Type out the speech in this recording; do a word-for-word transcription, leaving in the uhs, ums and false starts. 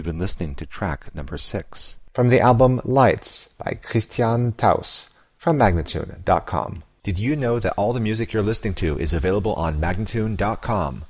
You've been listening to track number six. From the album Lights by Christian Taus from Magnatune dot com. Did you know that all the music you're listening to is available on Magnatune dot com?